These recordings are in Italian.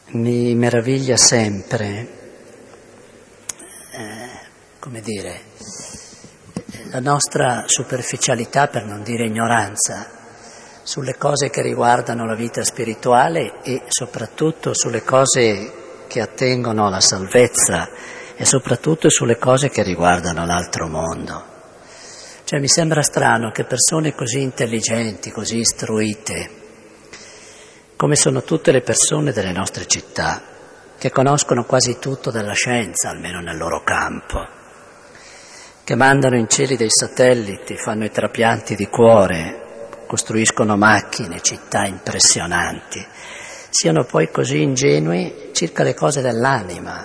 Mi meraviglia sempre, la nostra superficialità, per non dire ignoranza, sulle cose che riguardano la vita spirituale e soprattutto sulle cose che attengono alla salvezza e soprattutto sulle cose che riguardano l'altro mondo. Cioè mi sembra strano che persone così intelligenti, così istruite, come sono tutte le persone delle nostre città, che conoscono quasi tutto della scienza, almeno nel loro campo, che mandano in cieli dei satelliti, fanno i trapianti di cuore, costruiscono macchine, città impressionanti, siano poi così ingenui circa le cose dell'anima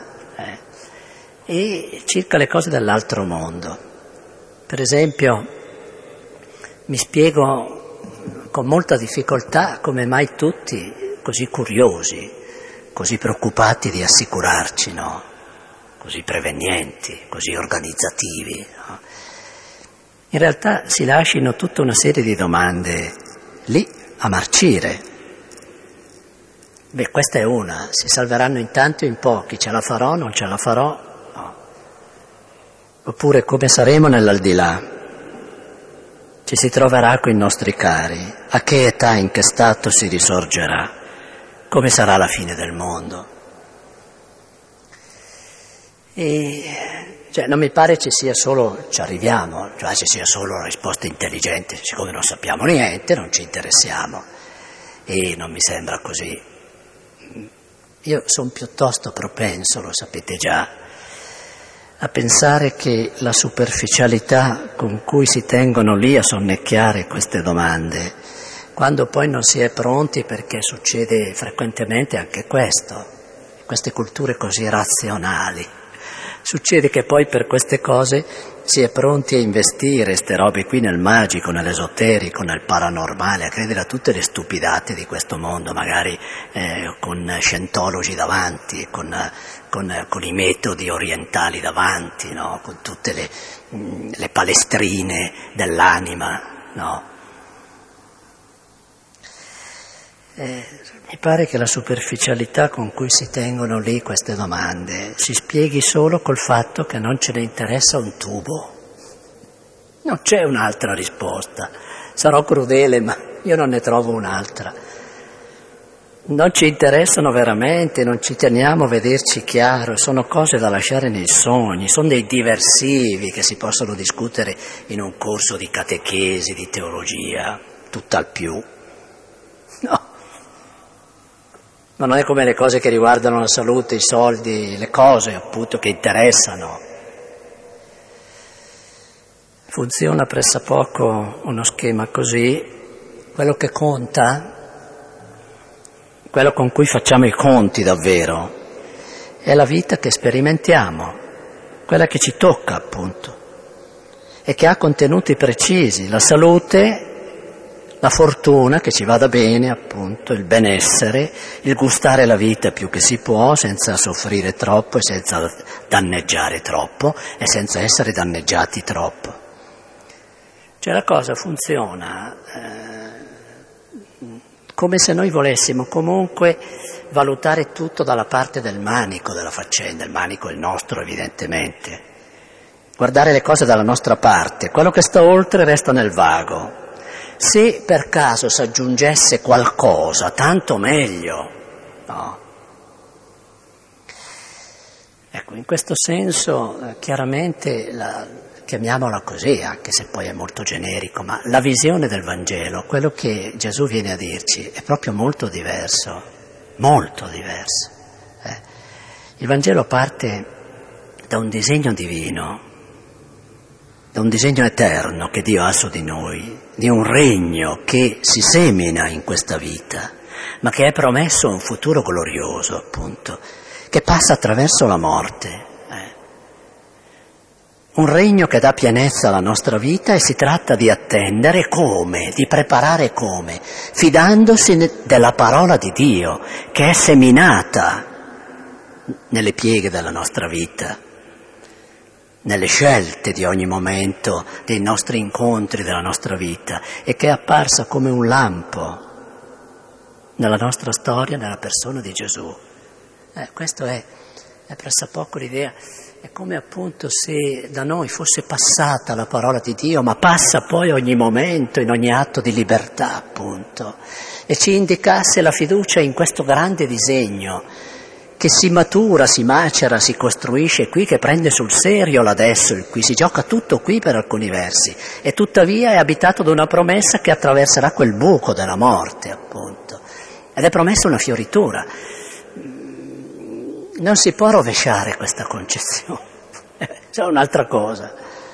e circa le cose dell'altro mondo. Per esempio, mi spiego con molta difficoltà come mai tutti così curiosi, così preoccupati di assicurarci, no? Così prevenienti, così organizzativi, no? In realtà si lasciano tutta una serie di domande lì a marcire. Beh, questa è una, si salveranno in tanti o in pochi, ce la farò, non ce la farò, no. Oppure come saremo nell'aldilà? Ci si troverà con i nostri cari, a che età, in che stato si risorgerà, come sarà la fine del mondo. E non mi pare ci arriviamo, ci sia solo una risposta intelligente, siccome non sappiamo niente, non ci interessiamo, e non mi sembra così. Io sono piuttosto propenso, lo sapete già, a pensare che la superficialità con cui si tengono lì a sonnecchiare queste domande, quando poi non si è pronti, perché succede frequentemente anche questo, queste culture così razionali, succede che poi per queste cose si è pronti a investire ste robe qui nel magico, nell'esoterico, nel paranormale, a credere a tutte le stupidate di questo mondo, magari con scientologi davanti, con i metodi orientali davanti, no? Con tutte le palestrine dell'anima, no? Mi pare che la superficialità con cui si tengono lì queste domande si spieghi solo col fatto che non ce ne interessa un tubo. Non c'è un'altra risposta. Sarò crudele, ma io non ne trovo un'altra. Non ci interessano veramente, non ci teniamo a vederci chiaro, sono cose da lasciare nei sogni, sono dei diversivi che si possono discutere in un corso di catechesi, di teologia, tutt'al più. No. Ma non è come le cose che riguardano la salute, i soldi, le cose appunto che interessano. Funziona pressappoco uno schema così, quello che conta, quello con cui facciamo i conti davvero, è la vita che sperimentiamo, quella che ci tocca appunto, e che ha contenuti precisi, la salute, la fortuna, che ci vada bene appunto, il benessere, il gustare la vita più che si può, senza soffrire troppo e senza danneggiare troppo e senza essere danneggiati troppo. Cioè la cosa funziona come se noi volessimo comunque valutare tutto dalla parte del manico della faccenda, il manico è il nostro evidentemente, guardare le cose dalla nostra parte, quello che sta oltre resta nel vago. Se per caso si aggiungesse qualcosa, tanto meglio, no? Ecco, in questo senso chiaramente chiamiamola così, anche se poi è molto generico, ma la visione del Vangelo, quello che Gesù viene a dirci, è proprio molto diverso, molto diverso. Il Vangelo parte da un disegno divino, da un disegno eterno che Dio ha su di noi, di un regno che si semina in questa vita, ma che è promesso un futuro glorioso, appunto, che passa attraverso la morte. Un regno che dà pienezza alla nostra vita e si tratta di attendere come, di preparare come, fidandosi della parola di Dio, che è seminata nelle pieghe della nostra vita, nelle scelte di ogni momento, dei nostri incontri, della nostra vita, e che è apparsa come un lampo nella nostra storia, nella persona di Gesù, Questo è pressappoco l'idea. È come appunto se da noi fosse passata la parola di Dio, ma passa poi ogni momento, in ogni atto di libertà, appunto, e ci indicasse la fiducia in questo grande disegno che si matura, si macera, si costruisce qui, che prende sul serio l'adesso, il qui, si gioca tutto qui per alcuni versi, e tuttavia è abitato da una promessa che attraverserà quel buco della morte, appunto. Ed è promessa una fioritura. Non si può rovesciare questa concezione, c'è un'altra cosa.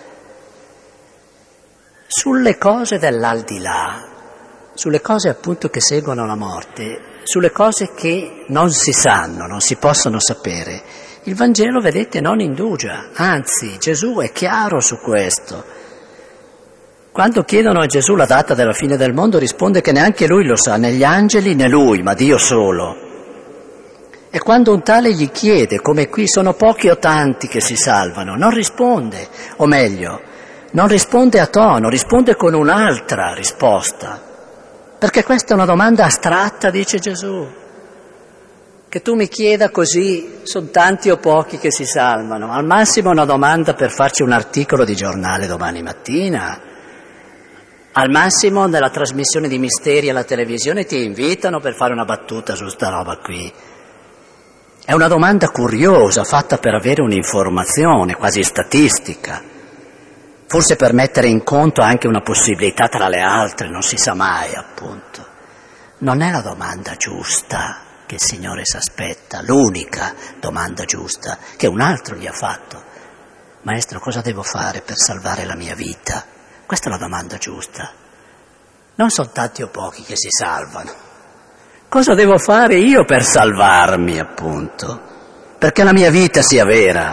Sulle cose dell'aldilà, sulle cose appunto che seguono la morte, sulle cose che non si sanno, non si possono sapere, il Vangelo, vedete, non indugia, anzi Gesù è chiaro su questo. Quando chiedono a Gesù la data della fine del mondo, risponde che neanche lui lo sa, né gli angeli né lui, ma Dio solo. E quando un tale gli chiede, come qui sono pochi o tanti che si salvano, non risponde, o meglio, non risponde a tono, risponde con un'altra risposta. Perché questa è una domanda astratta, dice Gesù. Che tu mi chieda così, sono tanti o pochi che si salvano, al massimo una domanda per farci un articolo di giornale domani mattina, al massimo nella trasmissione di Misteri alla televisione ti invitano per fare una battuta su sta roba qui. È una domanda curiosa, fatta per avere un'informazione quasi statistica, forse per mettere in conto anche una possibilità tra le altre, non si sa mai, appunto. Non è la domanda giusta che il Signore si aspetta, l'unica domanda giusta che un altro gli ha fatto. Maestro, cosa devo fare per salvare la mia vita? Questa è la domanda giusta. Non sono tanti o pochi che si salvano. Cosa devo fare io per salvarmi, appunto, perché la mia vita sia vera?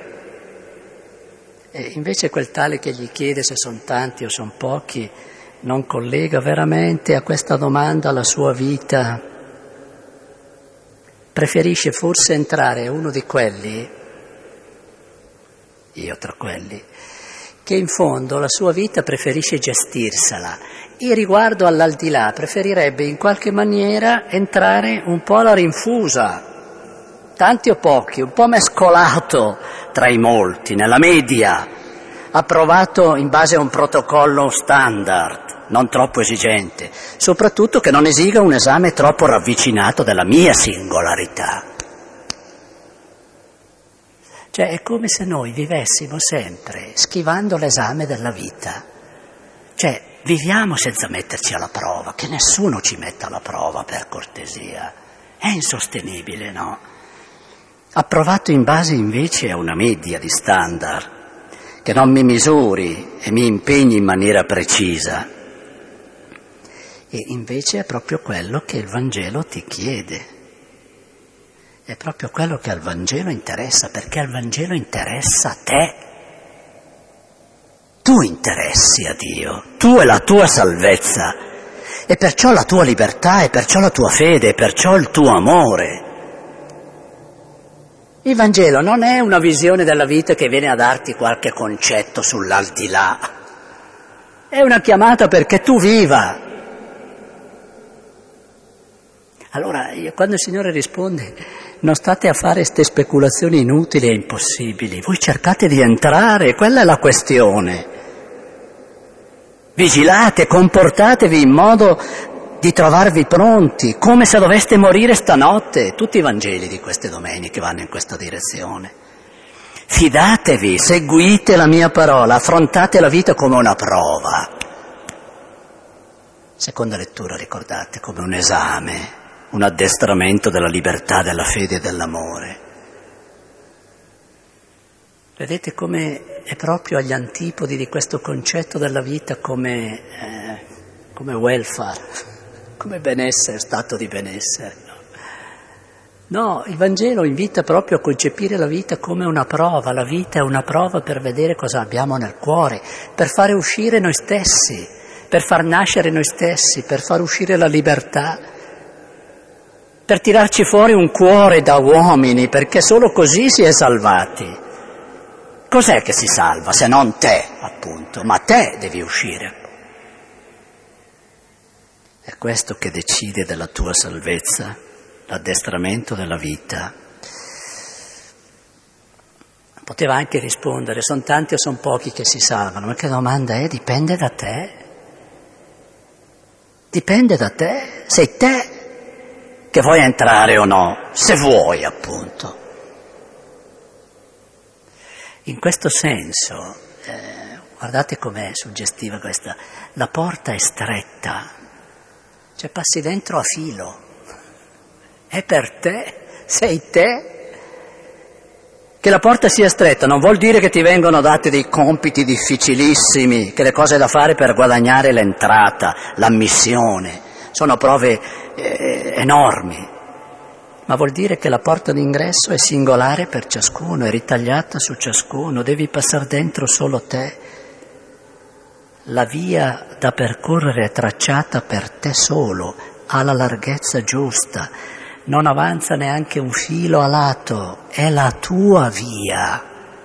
E invece quel tale che gli chiede se sono tanti o sono pochi non collega veramente a questa domanda la sua vita. Preferisce forse entrare uno di quelli, io tra quelli, che in fondo la sua vita preferisce gestirsela e riguardo all'aldilà preferirebbe in qualche maniera entrare un po' alla rinfusa, tanti o pochi, un po' mescolato tra i molti, nella media, approvato in base a un protocollo standard, non troppo esigente, soprattutto che non esiga un esame troppo ravvicinato della mia singolarità. Cioè è come se noi vivessimo sempre schivando l'esame della vita. Cioè viviamo senza metterci alla prova, che nessuno ci metta alla prova, per cortesia. È insostenibile, no? Approvato in base invece a una media di standard, che non mi misuri e mi impegni in maniera precisa. E invece è proprio quello che il Vangelo ti chiede. È proprio quello che al Vangelo interessa, perché al Vangelo interessa a te. Tu interessi a Dio, tu e la tua salvezza, e perciò la tua libertà, e perciò la tua fede, e perciò il tuo amore. Il Vangelo non è una visione della vita che viene a darti qualche concetto sull'aldilà. È una chiamata perché tu viva. Allora, quando il Signore risponde, non state a fare queste speculazioni inutili e impossibili, voi cercate di entrare, quella è la questione. Vigilate, comportatevi in modo di trovarvi pronti, come se doveste morire stanotte. Tutti i Vangeli di queste domeniche vanno in questa direzione. Fidatevi, seguite la mia parola, affrontate la vita come una prova. Seconda lettura, ricordate, come un esame, un addestramento della libertà, della fede e dell'amore. Vedete come è proprio agli antipodi di questo concetto della vita come welfare, come benessere, stato di benessere. No, il Vangelo invita proprio a concepire la vita come una prova. La vita è una prova per vedere cosa abbiamo nel cuore, per fare uscire noi stessi, per far nascere noi stessi, per far uscire la libertà, per tirarci fuori un cuore da uomini, perché solo così si è salvati. Cos'è che si salva se non te, appunto? Ma te devi uscire. È questo che decide della tua salvezza, l'addestramento della vita. Poteva anche rispondere, sono tanti o sono pochi che si salvano, ma che domanda è? Dipende da te. Dipende da te, sei te che vuoi entrare o no, se vuoi appunto. In questo senso, guardate com'è suggestiva questa, la porta è stretta, cioè passi dentro a filo, è per te, sei te. Che la porta sia stretta non vuol dire che ti vengono dati dei compiti difficilissimi, che le cose da fare per guadagnare l'entrata, l'ammissione, sono prove enormi, ma vuol dire che la porta d'ingresso è singolare per ciascuno, è ritagliata su ciascuno, devi passare dentro solo te. La via da percorrere è tracciata per te solo, ha la larghezza giusta, non avanza neanche un filo a lato, è la tua via.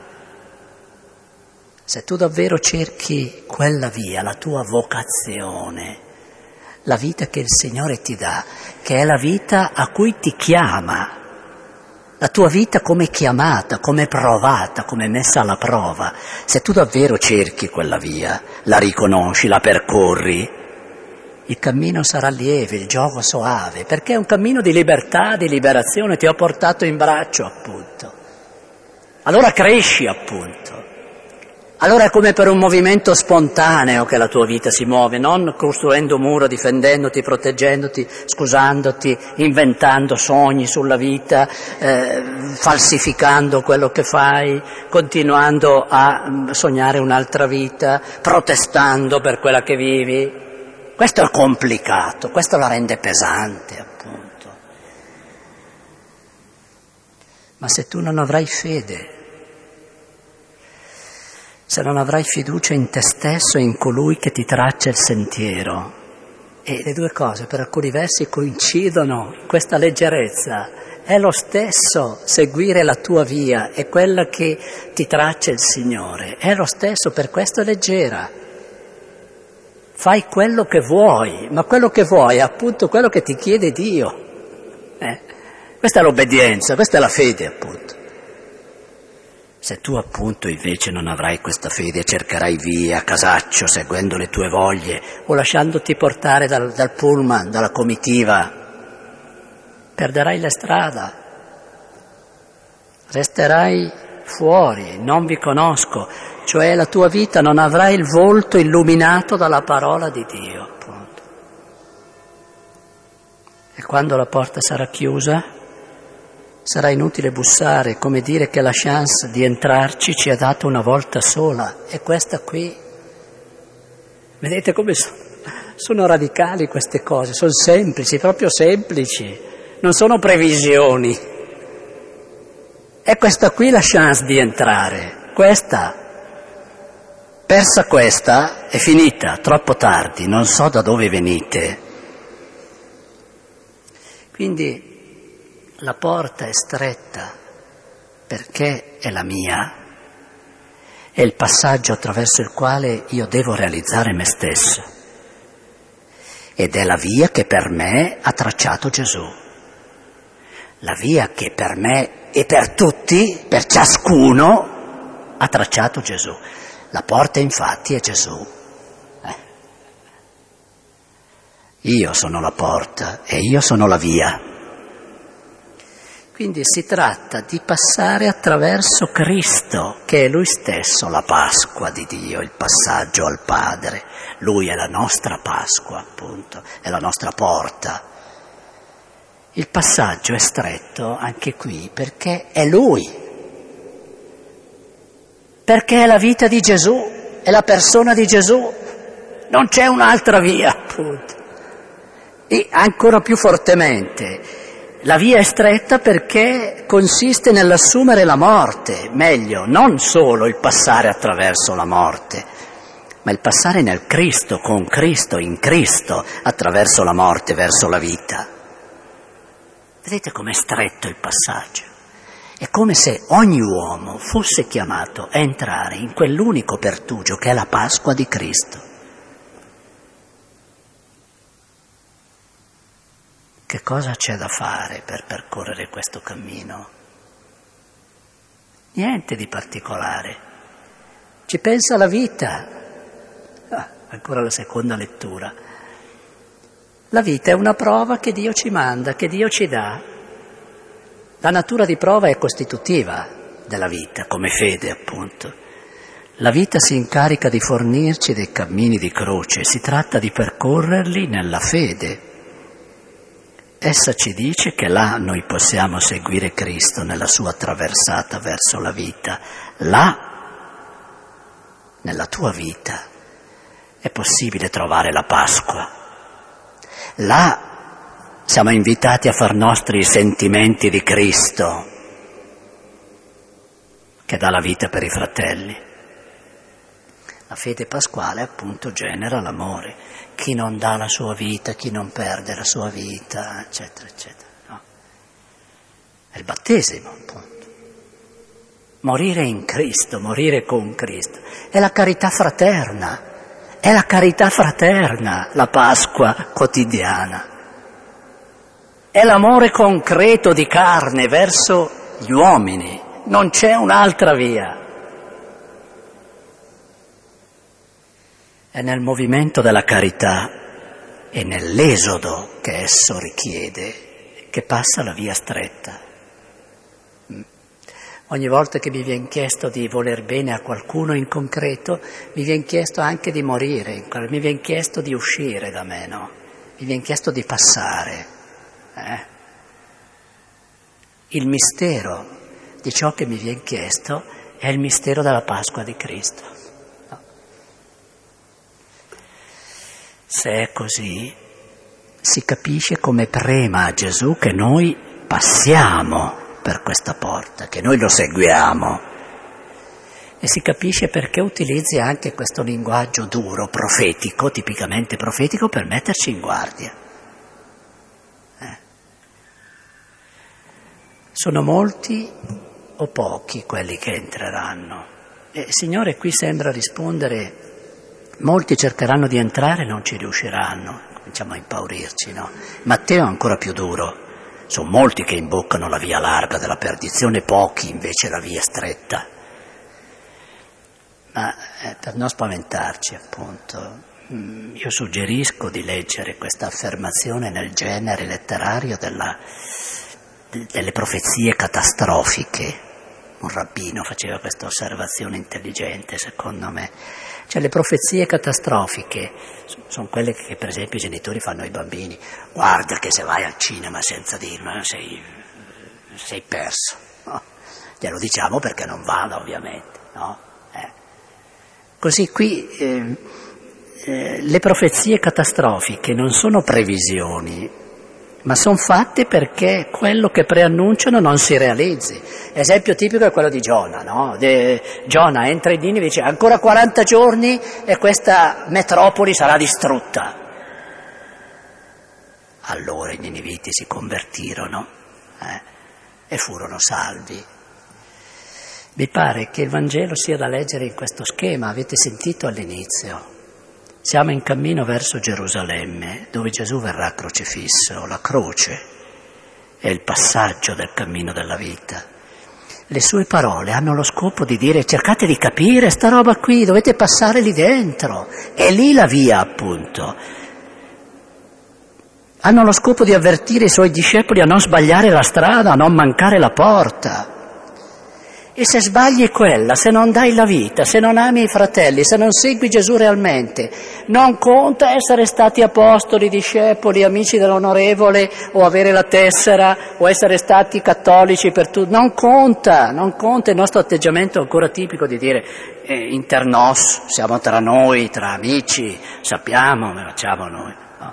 Se tu davvero cerchi quella via, la tua vocazione, la vita che il Signore ti dà, che è la vita a cui ti chiama, la tua vita come chiamata, come provata, come messa alla prova, se tu davvero cerchi quella via, la riconosci, la percorri, il cammino sarà lieve, il gioco soave, perché è un cammino di libertà, di liberazione, ti ho portato in braccio appunto. Allora cresci appunto. Allora è come per un movimento spontaneo che la tua vita si muove, non costruendo un muro, difendendoti, proteggendoti, scusandoti, inventando sogni sulla vita, falsificando quello che fai, continuando a sognare un'altra vita, protestando per quella che vivi. Questo è complicato, questo la rende pesante, appunto. Ma se tu non avrai fede, se non avrai fiducia in te stesso e in colui che ti traccia il sentiero, e le due cose per alcuni versi coincidono in questa leggerezza, è lo stesso seguire la tua via, è quella che ti traccia il Signore, è lo stesso, per questo è leggera. Fai quello che vuoi, ma quello che vuoi è appunto quello che ti chiede Dio. Questa è l'obbedienza, questa è la fede appunto. Se tu appunto invece non avrai questa fede, cercherai via a casaccio, seguendo le tue voglie o lasciandoti portare dal pullman, dalla comitiva, perderai la strada, resterai fuori, non vi conosco, cioè la tua vita non avrà il volto illuminato dalla parola di Dio, appunto. E quando la porta sarà chiusa, sarà inutile bussare, come dire che la chance di entrarci ci è data una volta sola, e questa qui. Vedete come sono radicali queste cose, sono semplici, proprio semplici, non sono previsioni. È questa qui la chance di entrare, questa. Persa questa, è finita, troppo tardi, non so da dove venite. Quindi la porta è stretta perché è la mia, è il passaggio attraverso il quale io devo realizzare me stesso. Ed è la via che per me ha tracciato Gesù. La via che per me e per tutti, per ciascuno, ha tracciato Gesù. La porta infatti è Gesù. Io sono la porta e io sono la via. Quindi si tratta di passare attraverso Cristo, che è Lui stesso la Pasqua di Dio, il passaggio al Padre. Lui è la nostra Pasqua, appunto, è la nostra porta. Il passaggio è stretto anche qui perché è Lui. Perché è la vita di Gesù, è la persona di Gesù, non c'è un'altra via, appunto. E ancora più fortemente, la via è stretta perché consiste nell'assumere la morte, meglio, non solo il passare attraverso la morte, ma il passare nel Cristo, con Cristo, in Cristo, attraverso la morte verso la vita. Vedete com'è stretto il passaggio? È come se ogni uomo fosse chiamato a entrare in quell'unico pertugio che è la Pasqua di Cristo. Che cosa c'è da fare per percorrere questo cammino? Niente di particolare. Ci pensa la vita. Ancora la seconda lettura. La vita è una prova che Dio ci manda, che Dio ci dà. La natura di prova è costitutiva della vita, come fede appunto. La vita si incarica di fornirci dei cammini di croce, si tratta di percorrerli nella fede. Essa ci dice che là noi possiamo seguire Cristo nella sua traversata verso la vita. Là, nella tua vita, è possibile trovare la Pasqua. Là siamo invitati a far nostri i sentimenti di Cristo, che dà la vita per i fratelli. La fede pasquale appunto genera l'amore. Chi non dà la sua vita, chi non perde la sua vita, eccetera, eccetera. No? È il battesimo, appunto. Morire in Cristo, morire con Cristo. È la carità fraterna. È la carità fraterna, la Pasqua quotidiana. È l'amore concreto di carne verso gli uomini. Non c'è un'altra via. È nel movimento della carità e nell'esodo che esso richiede che passa la via stretta. Ogni volta che mi viene chiesto di voler bene a qualcuno in concreto, mi viene chiesto anche di morire, mi viene chiesto di uscire da me, no? Mi viene chiesto di passare. Il mistero di ciò che mi viene chiesto è il mistero della Pasqua di Cristo. No? Se è così, si capisce come prema a Gesù che noi passiamo per questa porta, che noi lo seguiamo. E si capisce perché utilizzi anche questo linguaggio duro, profetico, tipicamente profetico, per metterci in guardia. Sono molti o pochi quelli che entreranno? E il Signore qui sembra rispondere: molti cercheranno di entrare e non ci riusciranno. Cominciamo a impaurirci, no? Matteo è ancora più duro. Sono molti che imboccano la via larga della perdizione, pochi invece la via stretta. Ma per non spaventarci, appunto, io suggerisco di leggere questa affermazione nel genere letterario delle profezie catastrofiche. Un rabbino faceva questa osservazione intelligente, secondo me. Cioè, le profezie catastrofiche sono quelle che per esempio i genitori fanno ai bambini. Guarda che se vai al cinema senza dirlo sei perso. No? Glielo diciamo perché non vada, ovviamente. No? Così qui le profezie catastrofiche non sono previsioni, ma sono fatte perché quello che preannunciano non si realizzi. Esempio tipico è quello di Giona, no? Giona entra in Ninive e dice: ancora 40 giorni e questa metropoli sarà distrutta. Allora i niniviti si convertirono e furono salvi. Mi pare che il Vangelo sia da leggere in questo schema, avete sentito all'inizio. Siamo in cammino verso Gerusalemme, dove Gesù verrà crocifisso. La croce è il passaggio del cammino della vita. Le sue parole hanno lo scopo di dire: cercate di capire sta roba qui, dovete passare lì dentro. È lì la via, appunto. Hanno lo scopo di avvertire i suoi discepoli a non sbagliare la strada, a non mancare la porta. E se sbagli quella, se non dai la vita, se non ami i fratelli, se non segui Gesù realmente, non conta essere stati apostoli, discepoli, amici dell'onorevole, o avere la tessera, o essere stati cattolici per tutto. Non conta. Il nostro atteggiamento è ancora tipico di dire internos, siamo tra noi, tra amici, sappiamo, ma facciamo noi. No.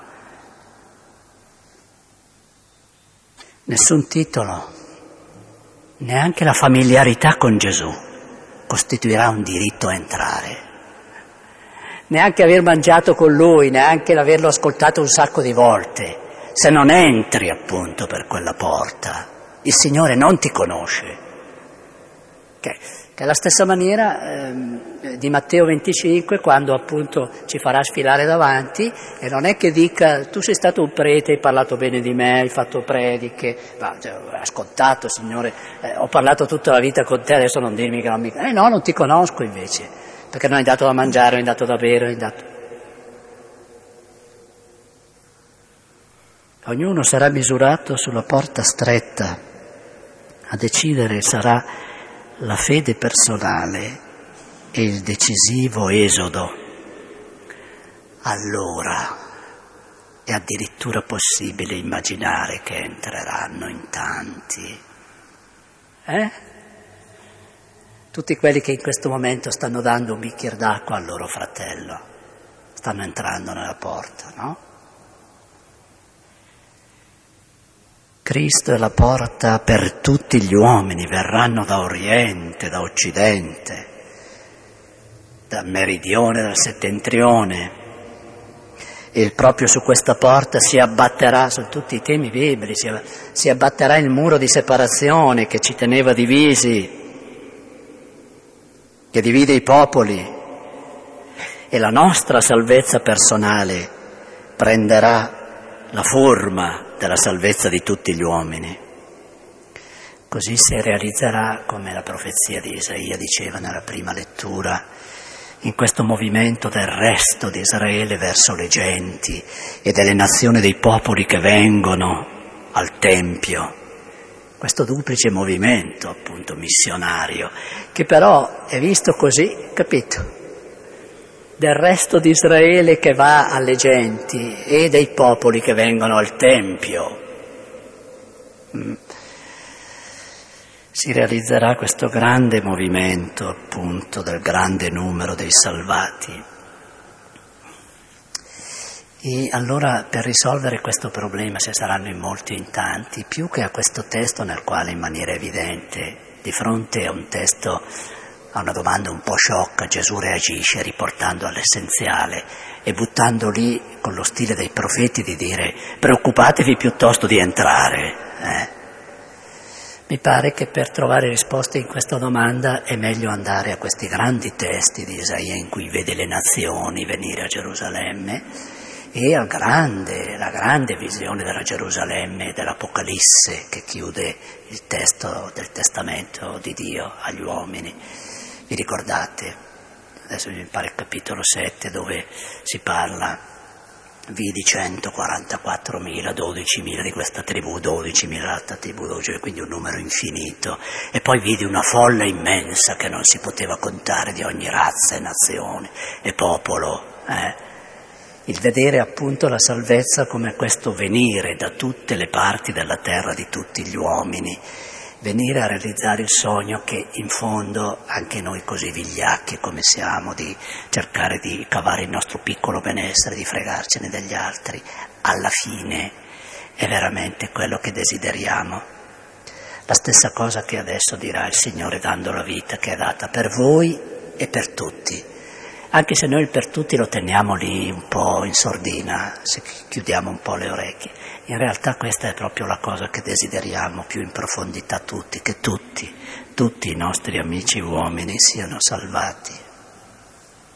Nessun titolo. Neanche la familiarità con Gesù costituirà un diritto a entrare. Neanche aver mangiato con Lui, neanche l'averlo ascoltato un sacco di volte. Se non entri appunto per quella porta, il Signore non ti conosce. Che è la stessa maniera di Matteo 25, quando appunto ci farà sfilare davanti, e non è che dica tu sei stato un prete, hai parlato bene di me, hai fatto prediche, ha scontato, Signore, ho parlato tutta la vita con te, adesso non dirmi che non mi... no, non ti conosco invece, perché non hai dato da mangiare, non hai dato da bere, hai dato... Ognuno sarà misurato sulla porta stretta, a decidere sarà la fede personale e il decisivo esodo. Allora è addirittura possibile immaginare che entreranno in tanti. Tutti quelli che in questo momento stanno dando un bicchiere d'acqua al loro fratello, stanno entrando nella porta, no? Cristo è la porta per tutti gli uomini, verranno da oriente, da occidente, dal meridione, dal settentrione, e proprio su questa porta si abbatterà, sono tutti i temi biblici, si abbatterà il muro di separazione che ci teneva divisi, che divide i popoli, e la nostra salvezza personale prenderà la forma della salvezza di tutti gli uomini. Così si realizzerà, come la profezia di Isaia diceva nella prima lettura, in questo movimento del resto di Israele verso le genti e delle nazioni dei popoli che vengono al Tempio. Questo duplice movimento, appunto, missionario, che però è visto così, capito? Del resto di Israele che va alle genti e dei popoli che vengono al Tempio. Si realizzerà questo grande movimento, appunto, del grande numero dei salvati. E allora, per risolvere questo problema, se saranno in molti o in tanti, più che a questo testo nel quale in maniera evidente, di fronte a un testo, a una domanda un po' sciocca, Gesù reagisce riportando all'essenziale e buttando lì con lo stile dei profeti di dire preoccupatevi piuttosto di entrare. Mi pare che per trovare risposte in questa domanda è meglio andare a questi grandi testi di Isaia in cui vede le nazioni venire a Gerusalemme e la grande visione della Gerusalemme e dell'Apocalisse che chiude il testo del testamento di Dio agli uomini. Vi ricordate? Adesso mi pare il capitolo 7 dove si parla vidi 144.000, 12.000 di questa tribù, 12.000 dell'altra tribù, 12, quindi un numero infinito. E poi vidi una folla immensa che non si poteva contare di ogni razza e nazione e popolo. Il vedere appunto la salvezza come questo venire da tutte le parti della terra di tutti gli uomini, venire a realizzare il sogno che in fondo anche noi così vigliacchi come siamo di cercare di cavare il nostro piccolo benessere, di fregarcene degli altri, alla fine è veramente quello che desideriamo. La stessa cosa che adesso dirà il Signore dando la vita che è data per voi e per tutti, anche se noi il per tutti lo teniamo lì un po' in sordina, se chiudiamo un po' le orecchie. In realtà questa è proprio la cosa che desideriamo più in profondità tutti, che tutti i nostri amici uomini siano salvati.